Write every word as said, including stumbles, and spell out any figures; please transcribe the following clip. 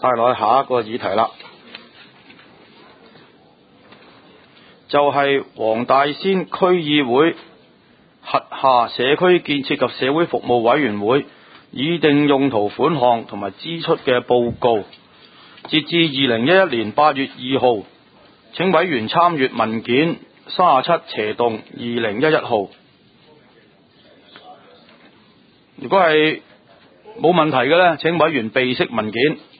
帶落去下一個議題啦，就係黃大仙區議會轄下社區建設及社會服務委員會擬定用途款項同埋支出嘅報告，截至二零一一年八月二號，請委員參閱文件三十七斜洞二零一一號。如果係冇問題嘅呢，請委員備悉文件。